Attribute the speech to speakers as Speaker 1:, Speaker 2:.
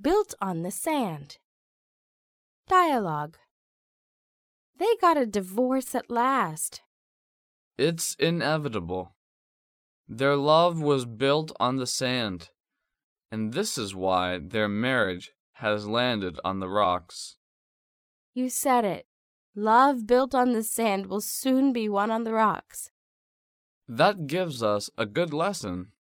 Speaker 1: built on the sand. Dialogue. They got a divorce at last.
Speaker 2: It's inevitable. Their love was built on the sand, and this is why their marriage has landed on the rocks.
Speaker 1: You said it. Love built on the sand will soon be one on the rocks.
Speaker 2: That gives us a good lesson.